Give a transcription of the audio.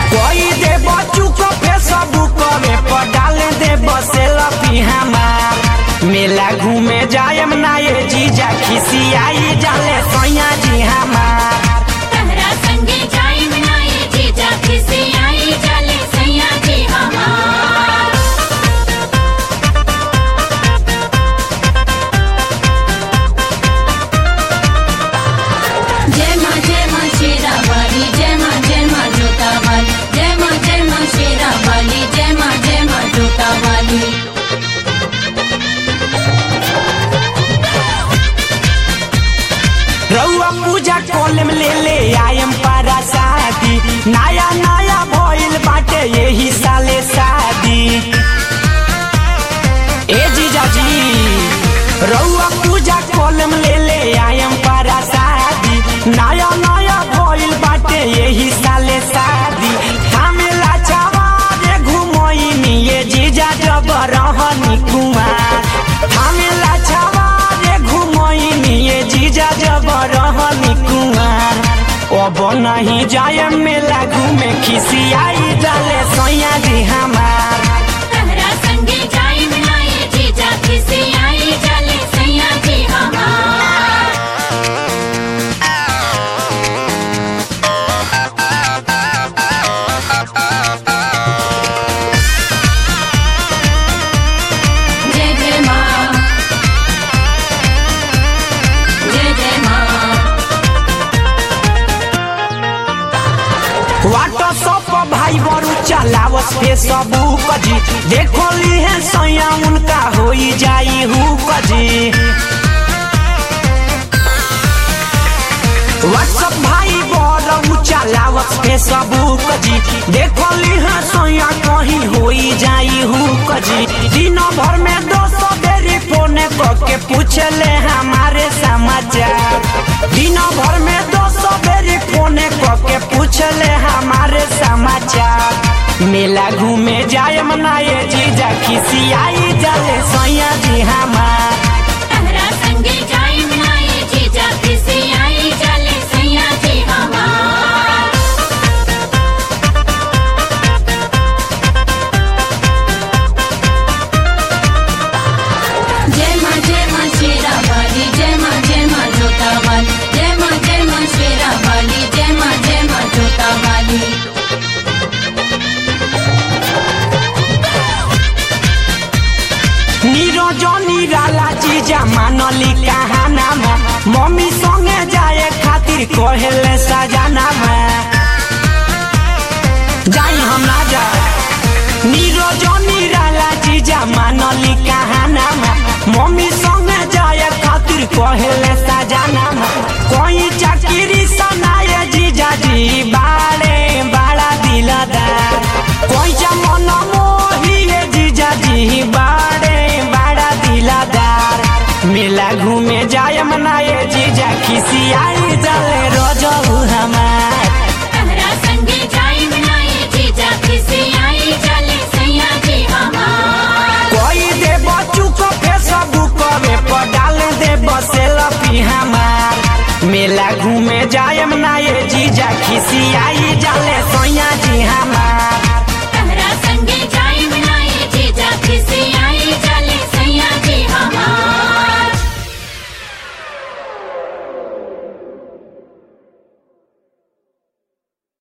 कोई दे बच्चू को फेसबुक में पर डाल दे सेल्फी हमार। मेला घूमे जायम ना ये जीजा खिसियाई जाले सैया जी हमार। तहरा संगे जायम ना ये जीजा खिसियाई जाले सैया जी हमार। जय मां शेरा वाली, जय मां जोता वाली, जय मां शेरा वाली, जय मां जोता वाली। रउआ पूजा कॉलम ले आयम पारा शादी, नया नया भइल बाटे यही साले शादी। ए जीजा जी रउआ पूजा कॉलम ले आयम पारा शादी, नया नया भइल बाटे यही साले शादी। हमेला चवारे घुमोइनी ये जीजा जब रहनी कुमार। हमेला चवारे घुमोइनी ये जीजा जब रहनी कुमार। अब नहीं जाए मेला घूमे खिसियाई जाले सैया जी हमार। तहरा संगे जायम ना ये जीजा खिसियाई जाले सैया जी हमार। जय जय मां, जय मां। व्हाट्सएप भाई बरू चलावस फेसबुक जी, देखो ली है सैया उनका होई जाई हुक जी। व्हाट्सएप भाई बरू चलावस फेसबुक जी, देखो ली है सैया कहीं होई जाई हुक जी। दिन भर में 200 बेरी फोन करके पूछले हमारे समाचार। दिन भर में 200 बेरी फोन करके पूछले हमारे समाचार। मेला घूमे जायम ना ये जीजा खिसियाई जाले सैया जी हमार। तहरा संगे जायम ना ये जीजा खिसियाई जाले सैया जी हमार। जय मां शेरा वाली, जय मां जोता वाली, जय मां शेरा वाली, जय मां जोता वाली। निरजनी राला जीजा मानली कहाना में, मम्मी संगे जाए खातिर कहले सजाना में। जाई हम ना जा निरजनी राला जीजा मानली कहाना में, मम्मी संगे जाए खातिर कहले सजाना में। कोई चाकरी सनाए जीजा जी बाड़े बड़ा दिलदार। कोई मन मोही जीजा जी बाड़े बड़ा दिलदार। मेला घूमे जायम ना ये जीजा खिसियाई जाले रोजऊ हमार। तहरा संगे जायम ना ये जीजा खिसियाई जाले सैया जी हमार। कोई दे बच्चू को फेसबुक में पर डाल दे सेल्फी हमार। मेला घूमे जायम ना ये जीजा खिसियाई जाले सैया जी हमार।